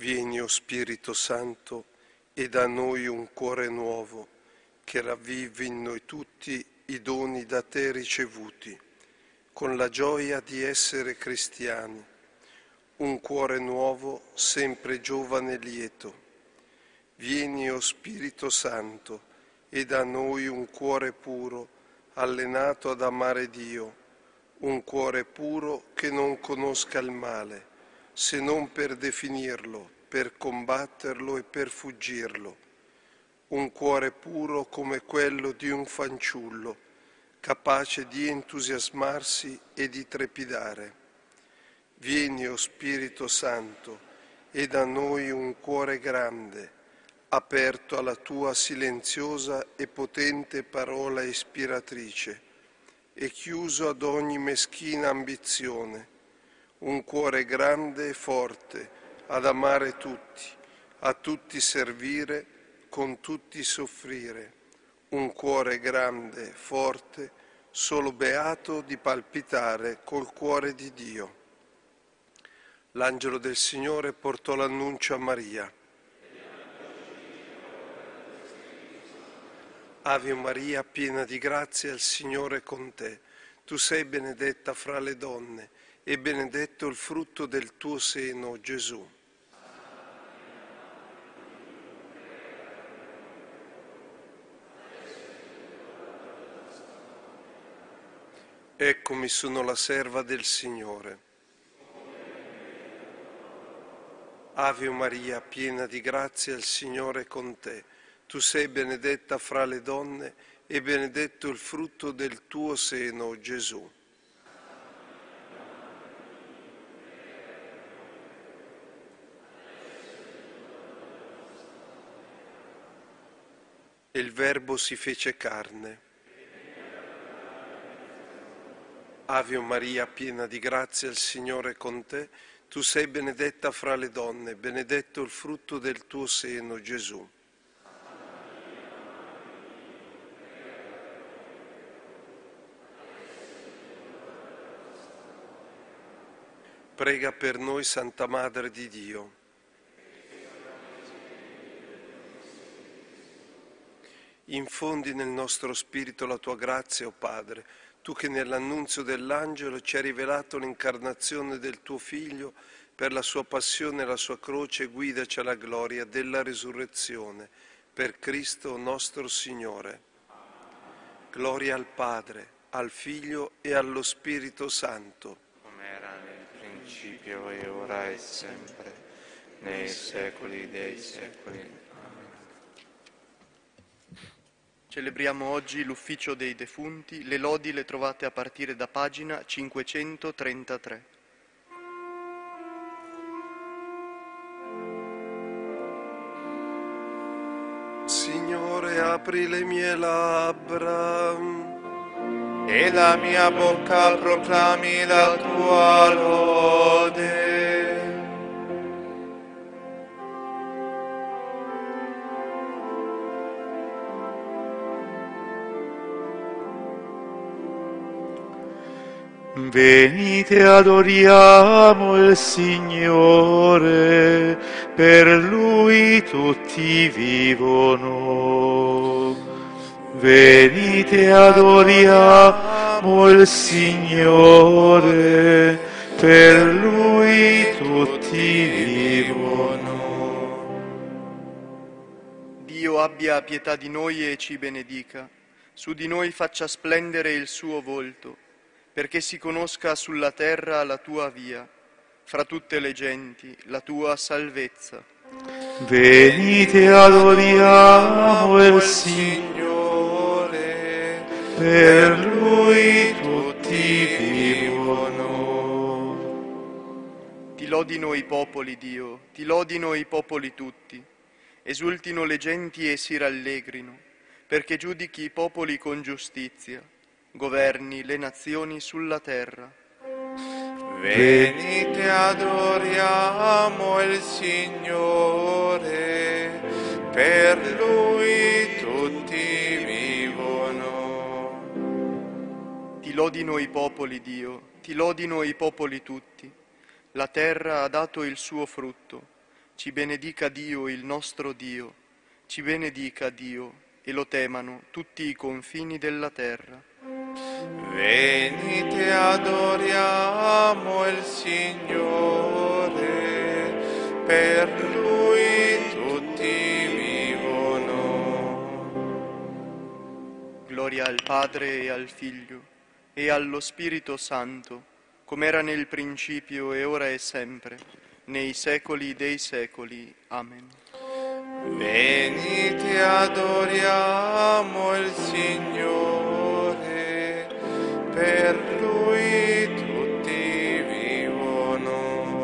Vieni, o Spirito Santo, e da noi un cuore nuovo, che ravvivi in noi tutti i doni da te ricevuti, con la gioia di essere cristiani, un cuore nuovo, sempre giovane e lieto. Vieni, o Spirito Santo, e da noi un cuore puro, allenato ad amare Dio, un cuore puro che non conosca il male, se non per definirlo, per combatterlo e per fuggirlo. Un cuore puro come quello di un fanciullo, capace di entusiasmarsi e di trepidare. Vieni, o Spirito Santo, e da noi un cuore grande, aperto alla tua silenziosa e potente parola ispiratrice, e chiuso ad ogni meschina ambizione. Un cuore grande e forte, ad amare tutti, a tutti servire, con tutti soffrire. Un cuore grande, forte, solo beato di palpitare col cuore di Dio. L'angelo del Signore portò l'annuncio a Maria. Ave Maria, piena di grazia, il Signore è con te. Tu sei benedetta fra le donne, e benedetto il frutto del tuo seno, Gesù. Eccomi, sono la serva del Signore. Ave Maria, piena di grazia, il Signore è con te. Tu sei benedetta fra le donne, e benedetto il frutto del tuo seno, Gesù. E il Verbo si fece carne. Ave Maria, piena di grazia, il Signore è con te. Tu sei benedetta fra le donne, benedetto il frutto del tuo seno, Gesù. Prega per noi, Santa Madre di Dio. Infondi nel nostro spirito la tua grazia, o Padre, tu che nell'annunzio dell'angelo ci hai rivelato l'incarnazione del tuo Figlio, per la sua passione e la sua croce guidaci alla gloria della risurrezione, per Cristo nostro Signore. Gloria al Padre, al Figlio e allo Spirito Santo. Come era nel principio e ora e sempre, nei secoli dei secoli. Celebriamo oggi l'ufficio dei defunti, le lodi le trovate a partire da pagina 533. Signore, apri le mie labbra, E la mia bocca proclami la tua lode. Venite, adoriamo il Signore, per Lui tutti vivono. Venite, adoriamo il Signore, per Lui tutti vivono. Dio abbia pietà di noi e ci benedica, su di noi faccia splendere il suo volto, perché si conosca sulla terra la tua via, fra tutte le genti la tua salvezza. Venite, adoriamo il Signore, per Lui tutti vivono. Ti lodino i popoli, Dio, ti lodino i popoli tutti, esultino le genti e si rallegrino, perché giudichi i popoli con giustizia, governi le nazioni sulla terra. Venite, adoriamo il Signore, per Lui tutti vivono. Ti lodino i popoli, Dio, ti lodino i popoli tutti. La terra ha dato il suo frutto, ci benedica Dio, il nostro Dio, ci benedica Dio e lo temano tutti i confini della terra. Venite, adoriamo il Signore, per Lui tutti vivono. Gloria al Padre e al Figlio e allo Spirito Santo, come era nel principio e ora e sempre, nei secoli dei secoli. Amen. Venite, adoriamo il Signore, per Lui tutti vivono.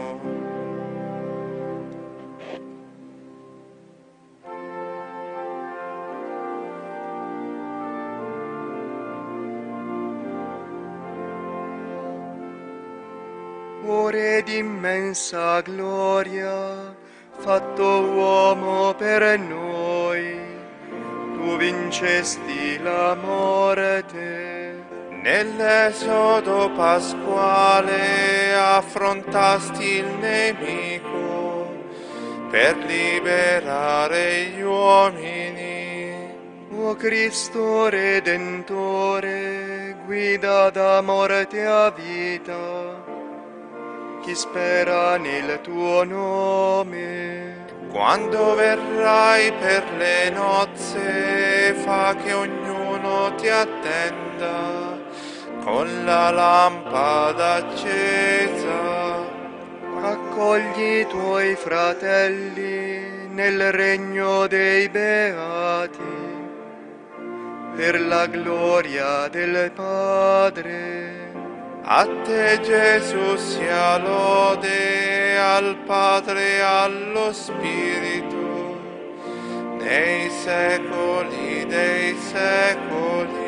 Ore d'immensa gloria, fatto uomo per noi, tu vincesti la morte. Nell'esodo pasquale affrontasti il nemico per liberare gli uomini. O Cristo Redentore, guida da morte a vita, chi spera nel tuo nome. Quando verrai per le nozze, fa che ognuno ti attenda con la lampada accesa. Accogli i tuoi fratelli nel regno dei beati, per la gloria del Padre. A te, Gesù, sia lode, al Padre e allo Spirito, nei secoli dei secoli.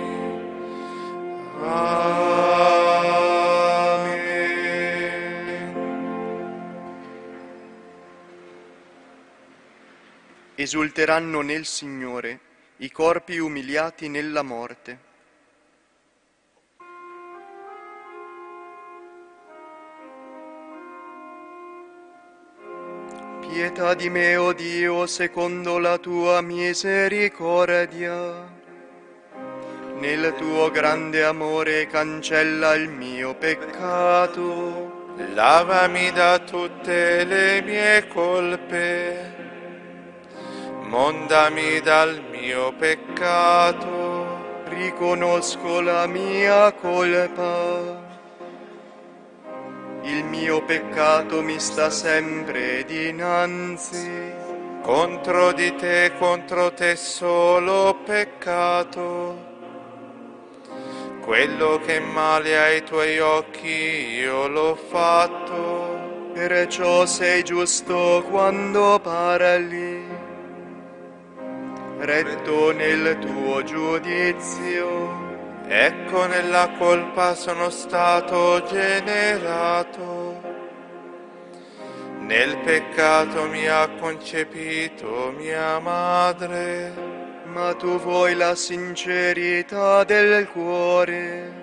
Amen. Esulteranno nel Signore i corpi umiliati nella morte. Pietà di me, o Dio, secondo la tua misericordia. Nel tuo grande amore cancella il mio peccato. Lavami da tutte le mie colpe, mondami dal mio peccato. Riconosco la mia colpa. Il mio peccato mi sta sempre dinanzi. Contro te solo ho peccato. Quello che male ai tuoi occhi io l'ho fatto. Perciò sei giusto quando parli, retto nel tuo giudizio. Ecco, nella colpa sono stato generato, nel peccato mi ha concepito mia madre. Ma tu vuoi la sincerità del cuore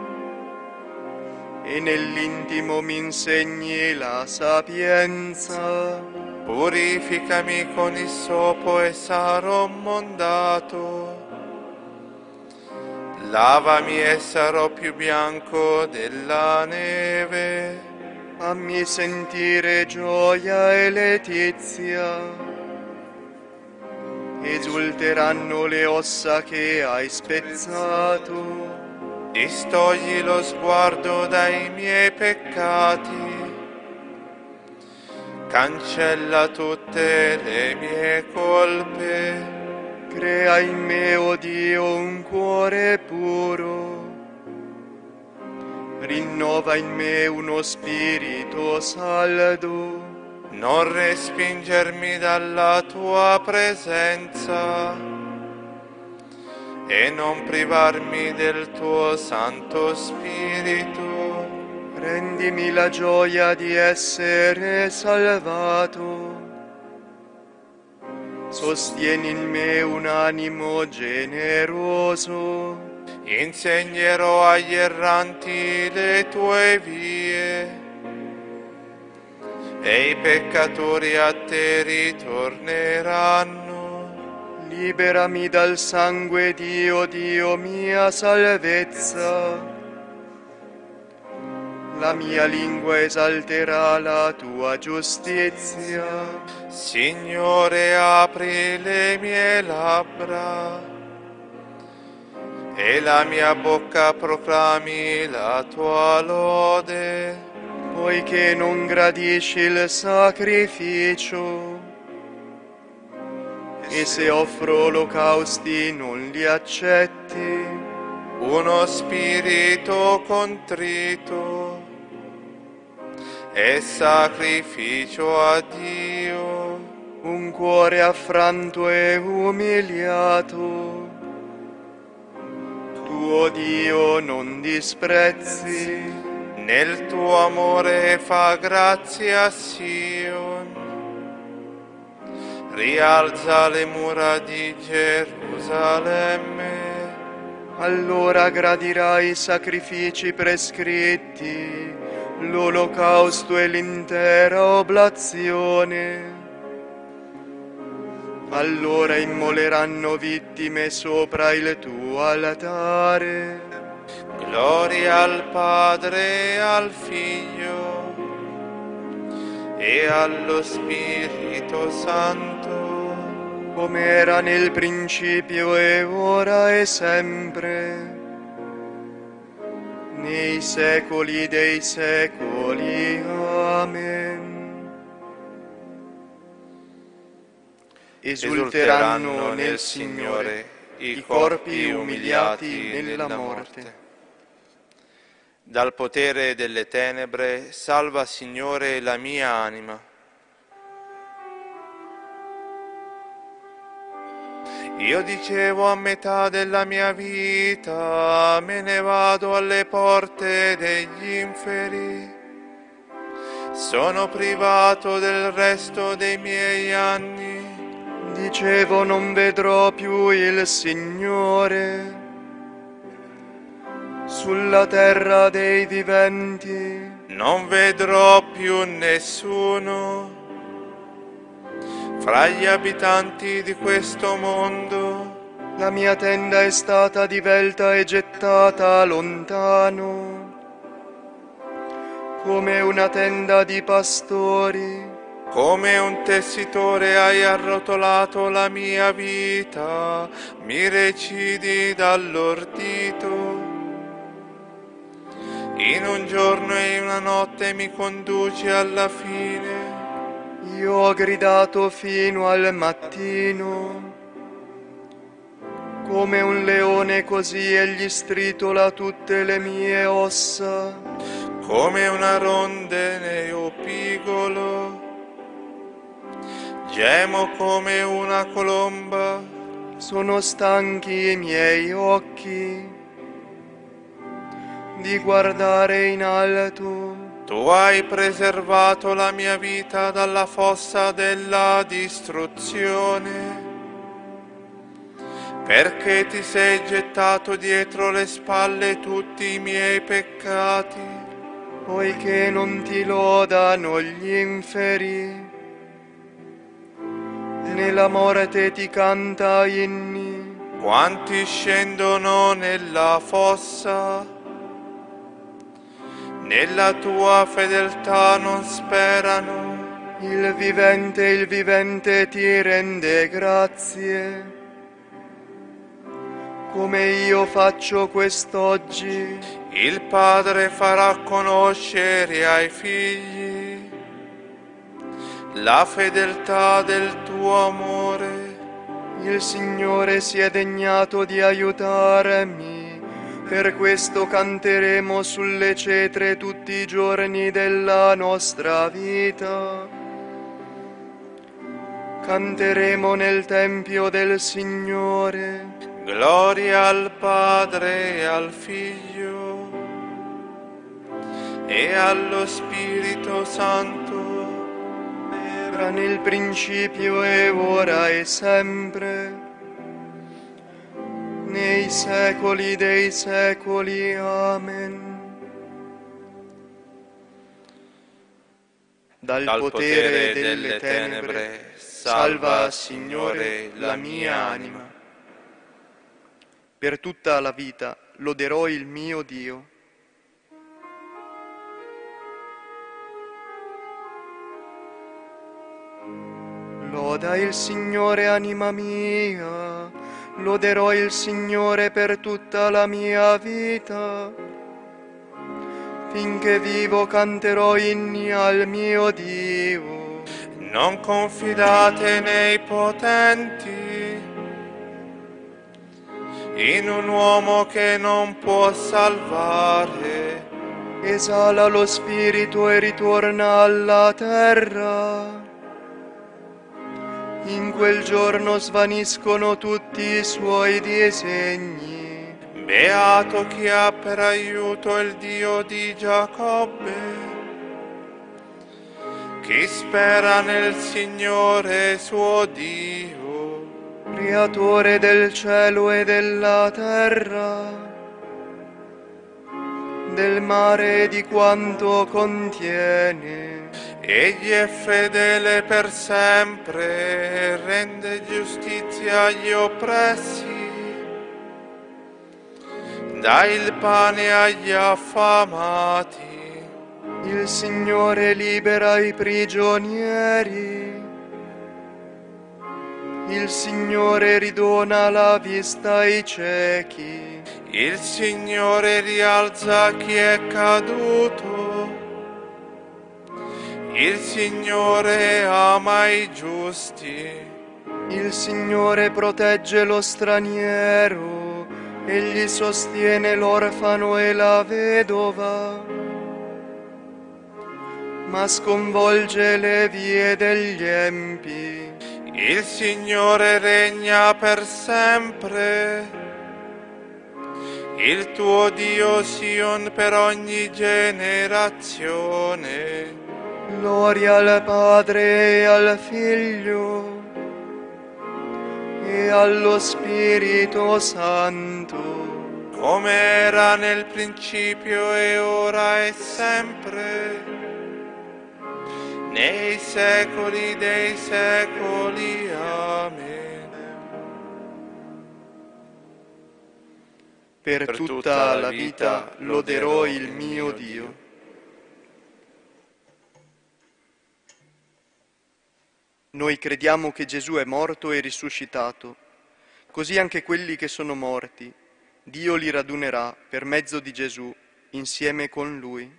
e nell'intimo mi insegni la sapienza. Purificami con issopo e sarò mondato. Lavami e sarò più bianco della neve. Fammi sentire gioia e letizia. Esulteranno le ossa che hai spezzato. Distogli lo sguardo dai miei peccati. Cancella tutte le mie colpe. Crea in me, o Dio, un cuore puro. Rinnova in me uno spirito saldo. Non respingermi dalla tua presenza e non privarmi del tuo Santo Spirito. Rendimi la gioia di essere salvato. Sostieni in me un animo generoso. Insegnerò agli erranti le tue vie e i peccatori a te ritorneranno. Liberami dal sangue, Dio, Dio mia salvezza. La mia lingua esalterà la tua giustizia. Signore, apri le mie labbra e la mia bocca proclami la tua lode. Poiché non gradisci il sacrificio, e se offro olocausti non li accetti. Uno spirito contrito e sacrificio a Dio. Un cuore affranto e umiliato, tuo Dio non disprezzi. Nel tuo amore fa grazia a Sion, rialza le mura di Gerusalemme. Allora gradirai i sacrifici prescritti, l'olocausto e l'intera oblazione. Allora immoleranno vittime sopra il tuo altare. Gloria al Padre e al Figlio e allo Spirito Santo, come era nel principio e ora e sempre, nei secoli dei secoli. Amen. Esulteranno nel Signore i corpi umiliati nella morte. Dal potere delle tenebre, salva, Signore, la mia anima. Io dicevo a metà della mia vita, me ne vado alle porte degli inferi. Sono privato del resto dei miei anni. Dicevo non vedrò più il Signore sulla terra dei viventi. Non vedrò più nessuno fra gli abitanti di questo mondo. La mia tenda è stata divelta e gettata lontano, come una tenda di pastori. Come un tessitore hai arrotolato la mia vita, mi recidi dall'ordito. In un giorno e in una notte mi conduci alla fine. Io ho gridato fino al mattino, come un leone così egli stritola tutte le mie ossa. Come una rondine o pigolo, gemo come una colomba. Sono stanchi i miei occhi di guardare in alto. Tu hai preservato la mia vita dalla fossa della distruzione, perché ti sei gettato dietro le spalle tutti i miei peccati. Poiché non ti lodano gli inferi, nella morte ti canta inni. Quanti scendono nella fossa, nella tua fedeltà non sperano. Il vivente ti rende grazie, come io faccio quest'oggi. Il Padre farà conoscere ai figli la fedeltà del tuo amore. Il Signore si è degnato di aiutarmi, per questo canteremo sulle cetre tutti i giorni della nostra vita. Canteremo nel Tempio del Signore. Gloria al Padre e al Figlio e allo Spirito Santo, Era nel principio e ora e sempre, nei secoli dei secoli. Amen. dal potere delle tenebre, salva, Signore, la mia anima. Per tutta la vita loderò il mio Dio. Loda il Signore, anima mia, loderò il Signore per tutta la mia vita. Finché vivo canterò inni al mio Dio. Non confidate nei potenti, in un uomo che non può salvare. Esala lo spirito e ritorna alla terra. In quel giorno svaniscono tutti i suoi disegni. Beato chi ha per aiuto il Dio di Giacobbe, chi spera nel Signore suo Dio. Creatore del cielo e della terra, del mare e di quanto contiene. Egli è fedele per sempre, rende giustizia agli oppressi, dà il pane agli affamati. Il Signore libera i prigionieri. Il Signore ridona la vista ai ciechi. Il Signore rialza chi è caduto. Il Signore ama i giusti. Il Signore protegge lo straniero. Egli sostiene l'orfano e la vedova, ma sconvolge le vie degli empi. Il Signore regna per sempre. Il tuo Dio Sion per ogni generazione. Gloria al Padre e al Figlio e allo Spirito Santo, come era nel principio e ora e sempre, nei secoli dei secoli. Amen. Per tutta la vita loderò il mio Dio. Noi crediamo che Gesù è morto e risuscitato, così anche quelli che sono morti, Dio li radunerà per mezzo di Gesù insieme con Lui.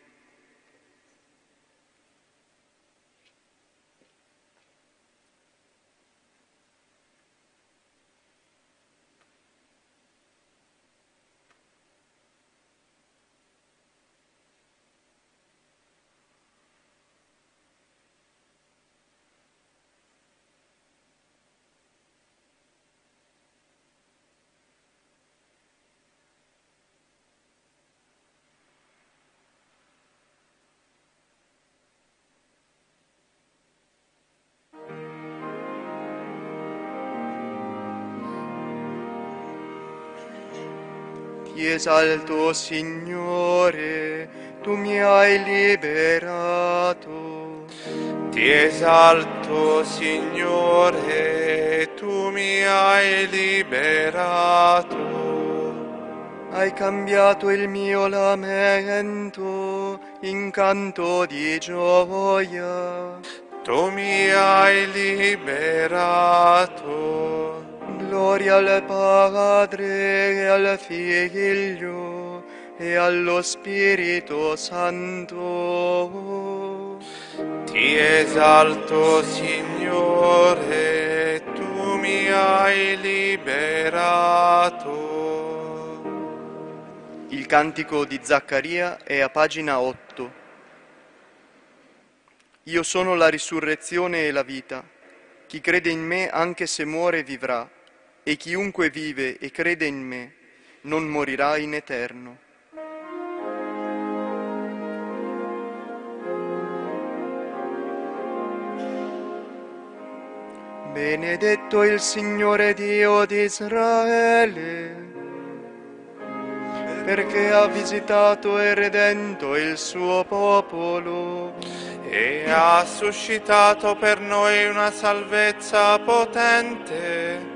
Ti esalto, Signore, tu mi hai liberato. Ti esalto, Signore, tu mi hai liberato. Hai cambiato il mio lamento in canto di gioia. Tu mi hai liberato. Gloria al Padre e al Figlio e allo Spirito Santo. Ti esalto, Signore, tu mi hai liberato. Il cantico di Zaccaria è a pagina 8. Io sono la risurrezione e la vita. Chi crede in me, anche se muore, vivrà. E chiunque vive e crede in me non morirà in eterno. Benedetto il Signore Dio di Israele, perché ha visitato e redento il suo popolo e ha suscitato per noi una salvezza potente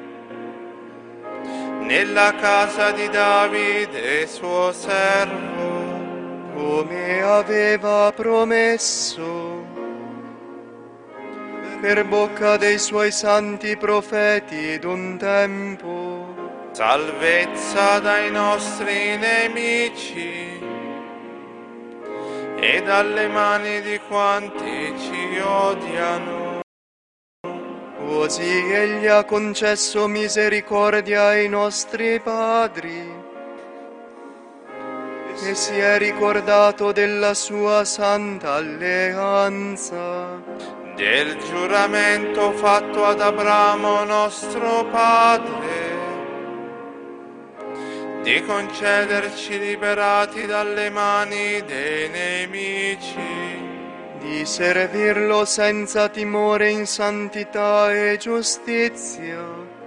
nella casa di Davide, suo servo, come aveva promesso per bocca dei suoi santi profeti d'un tempo. salvezza dai nostri nemici e dalle mani di quanti ci odiano. Così egli ha concesso misericordia ai nostri padri e si è ricordato della sua santa alleanza, Del giuramento fatto ad Abramo nostro padre, di concederci liberati dalle mani dei nemici, di servirlo senza timore in santità e giustizia,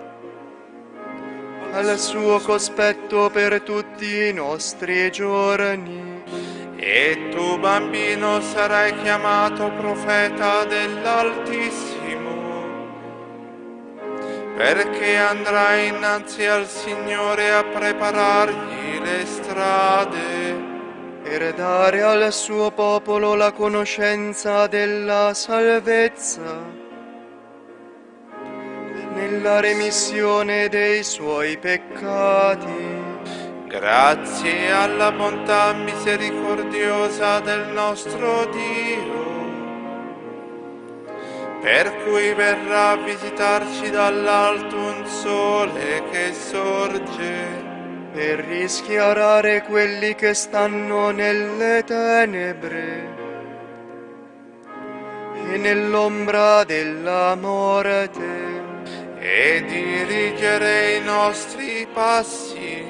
al suo cospetto per tutti i nostri giorni. e tu, bambino, sarai chiamato profeta dell'Altissimo, perché andrai innanzi al Signore a preparargli le strade, Per dare al suo popolo la conoscenza della salvezza, nella remissione dei suoi peccati, grazie alla bontà misericordiosa del nostro Dio, per cui verrà a visitarci dall'alto un sole che sorge, per rischiarare quelli che stanno nelle tenebre e nell'ombra della morte, e dirigere i nostri passi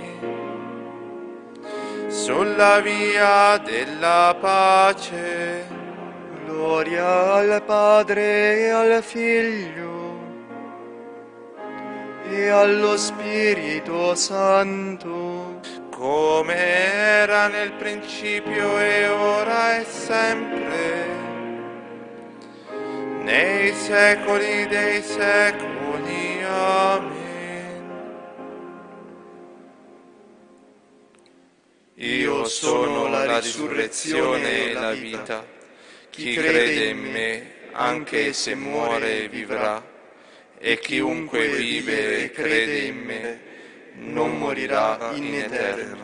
sulla via della pace. Gloria al Padre e al Figlio e allo Spirito Santo, Come era nel principio e ora e sempre, nei secoli dei secoli. Amen. Io sono la risurrezione e la vita. Chi crede in me, anche se muore, vivrà. E chiunque vive e crede in me, non morirà in eterno.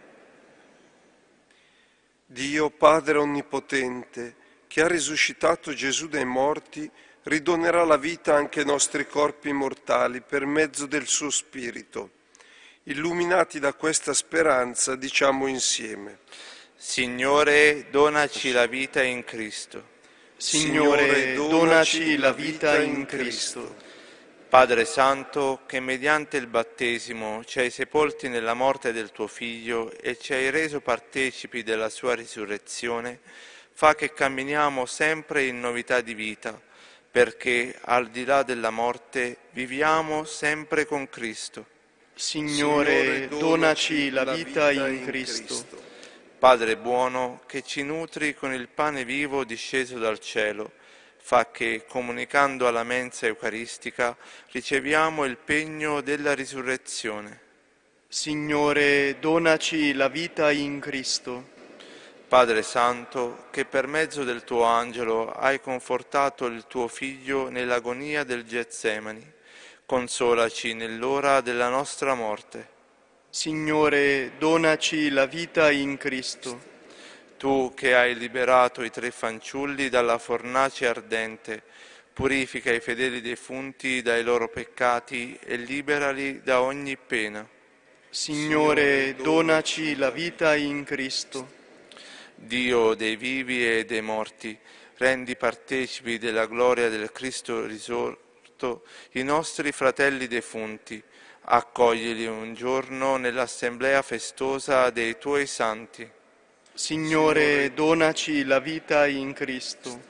Dio Padre Onnipotente, che ha risuscitato Gesù dai morti, ridonerà la vita anche ai nostri corpi mortali per mezzo del suo Spirito. Illuminati da questa speranza, diciamo insieme: Signore, donaci la vita in Cristo. Signore, donaci la vita in Cristo. Padre Santo, che mediante il battesimo ci hai sepolti nella morte del tuo Figlio e ci hai reso partecipi della sua risurrezione, fa che camminiamo sempre in novità di vita, perché al di là della morte viviamo sempre con Cristo. Signore, donaci la vita in Cristo. Padre buono, che ci nutri con il pane vivo disceso dal cielo, fa che, comunicando alla mensa eucaristica, riceviamo il pegno della risurrezione. Signore, donaci la vita in Cristo. Padre Santo, che per mezzo del tuo angelo hai confortato il tuo Figlio nell'agonia del Getsemani, consolaci nell'ora della nostra morte. Signore, donaci la vita in Cristo. Tu che hai liberato i 3 fanciulli dalla fornace ardente, purifica i fedeli defunti dai loro peccati e liberali da ogni pena. Signore, donaci la vita in Cristo. Dio dei vivi e dei morti, rendi partecipi della gloria del Cristo risorto i nostri fratelli defunti, accoglili un giorno nell'assemblea festosa dei tuoi santi. Signore, donaci la vita in Cristo.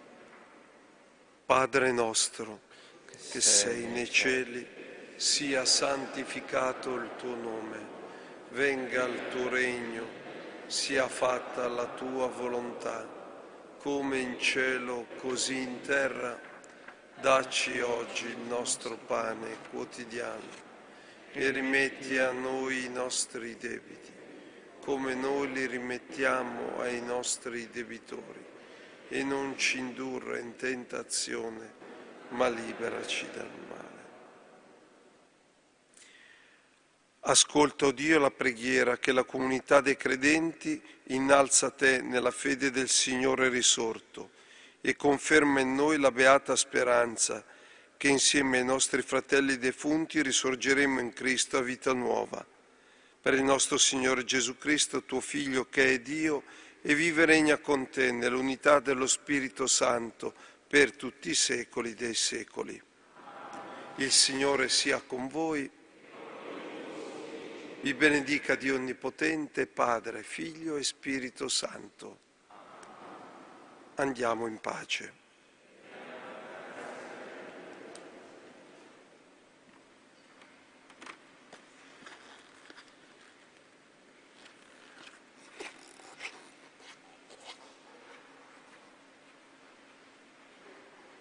Padre nostro, che sei nei cieli, sia santificato il tuo nome. venga il tuo regno, sia fatta la tua volontà, come in cielo così in terra. Dacci oggi il nostro pane quotidiano e rimetti a noi i nostri debiti, come noi li rimettiamo ai nostri debitori, e non ci indurre in tentazione, ma liberaci dal male. Ascolta, o Dio, la preghiera che la comunità dei credenti innalza a te nella fede del Signore risorto e conferma in noi la beata speranza che insieme ai nostri fratelli defunti risorgeremo in Cristo a vita nuova. Per il nostro Signore Gesù Cristo, tuo Figlio, che è Dio e vive e regna con te nell'unità dello Spirito Santo per tutti i secoli dei secoli. Il Signore sia con voi. Vi benedica Dio Onnipotente, Padre, Figlio e Spirito Santo. Andiamo in pace.